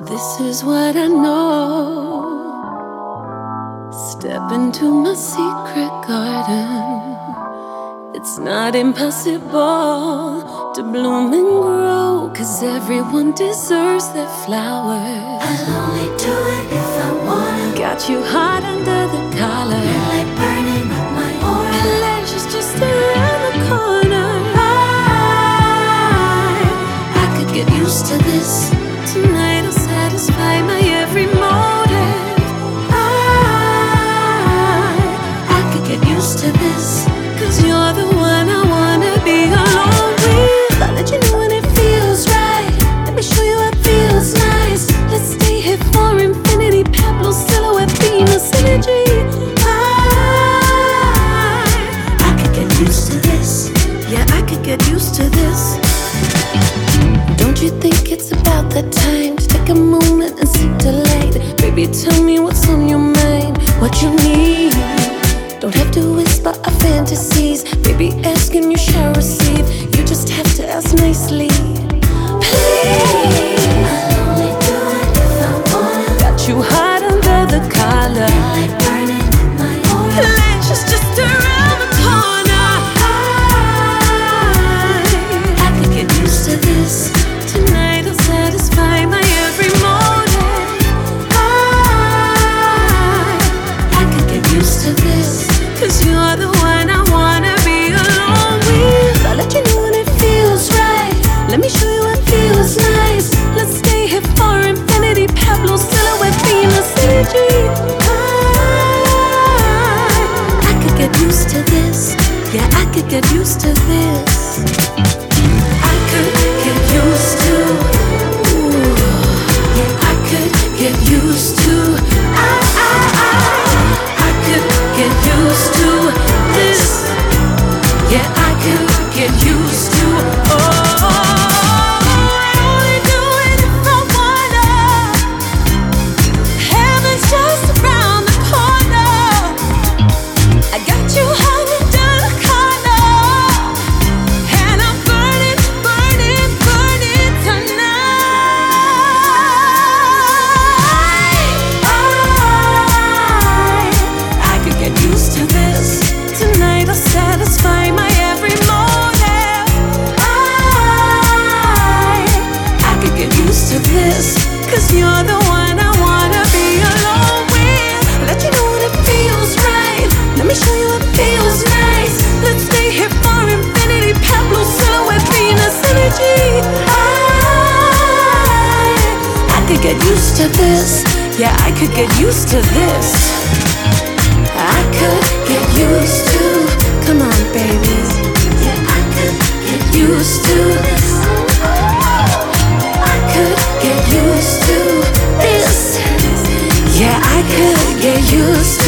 This is what I know. Step into my secret garden. It's not impossible to bloom and grow, 'cause everyone deserves their flowers. I'll only do it if I wanna. Got you hot under the collar. Feel like burning up my aura. Pleasure's just around the corner. I could get used to this. Tonight I'll satisfy my every motive. I could get used to this, 'cause you're the one I wanna be alone with. I'll let you know when it feels right. Let me show you what feels nice. Let's stay here for infinity. Pablo silhouette, Venus energy. I could get used to this. Yeah, I could get used to this. Don't you think it's about that time to take a moment and seek delight? Baby, tell me what's on your mind, what you need. Don't have to whisper our fantasies. Baby, ask and you shall receive. You just have to ask nicely. Please. I'll only do it if I wanna. Got you hot under the collar. Feel like burning up my aura. Pleasure's just around the corner. I could get used to this. Tonight I'll satisfy my every motive. I could get used to this, 'cause you're the one I wanna be alone with. I'll let you know when it feels right. Let me show you what feels nice. Let's stay here for infinity. Pablo silhouette, Venus energy. I could get used to this. Yeah, I could get used to this. I could get used to. Ooh. Yeah, I could get used to. I could get used to this. Yeah, I could get used to. Oh, I only do it if I wanna. Heaven's just around the corner. I got you hung under the collar, and I'm burning, burning, burning tonight. I could get used to this. Tonight I'll satisfy my every motive. I could get used to this, 'cause you're the one I wanna be alone with. Let you know when it feels right. Let me show you what feels nice. Let's stay here for infinity. Pablo silhouette, Venus energy. I could get used to this. Yeah, I could get used to this. I could get used to. Come on, baby. Yeah, I could get Used to this. I could get used to this. Yeah, I could get used to